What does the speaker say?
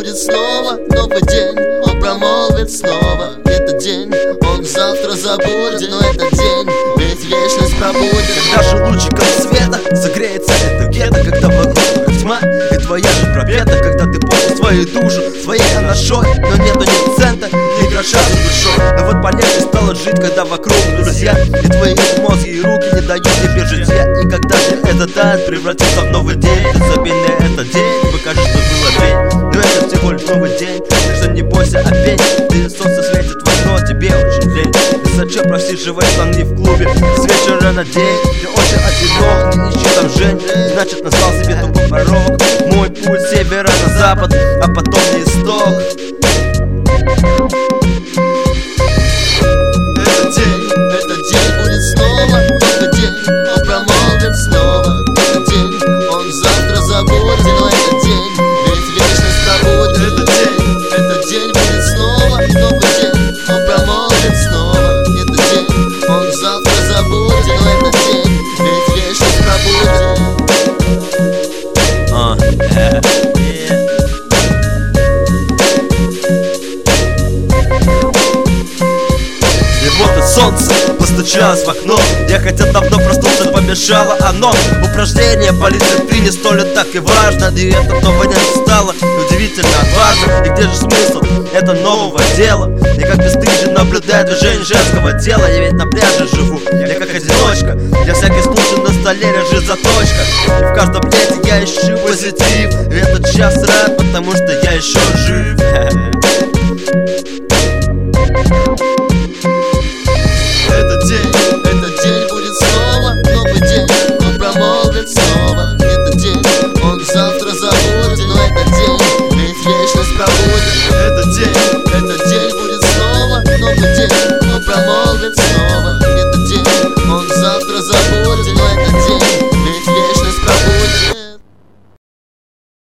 будет снова новый день. Он промолвит снова этот день. Он завтра забудет, но этот день ведь вечность пробудет. Когда же лучиком света загреется это гетто, когда вокруг тьма и твоя же пропета, когда ты понял свою душу своей анашой, но нету ни цента, ни гроша за душой. Но вот полегче стало жить, когда вокруг друзья, и твои мозги и руки не дают тебе житья. И когда же этот ад превратится в новый день, ты забей на этот день, покажи, что было день. Но это всего лишь новый день, так что не бойся опять. Ты солнце светит в окно, тебе очень лень. И зачем просиживать штаны в клубе с вечера на день? Ты очень одинок, не ищи там жень, значит настал себе другой порог. Мой путь с севера на запад, а потом на исток. Этот день будет снова новый день. Он промолвит снова этот день. Он завтра забудет, но этот день ведь вечность пробудет. Этот день будет снова новый день. Он промолвит снова этот день. Он завтра забудет, но этот день ведь вечность пробудет. И вот и солнце постучалось в окно. Я хотел давно проснуться, но помешало оно. Упражнение по дисциплине столь так и важно. И это новое не стало удивительно отважно. И где же смысл это нового дела? Я как бесстыжий наблюдаю движение женского тела. Я ведь на пляже живу, я как одиночка. Для всякой случай на столе лежит заточка. И в каждом лете я ищу позитив. И этот час рад, потому что я еще жив. Этот день будет снова новый день. Он промолвит снова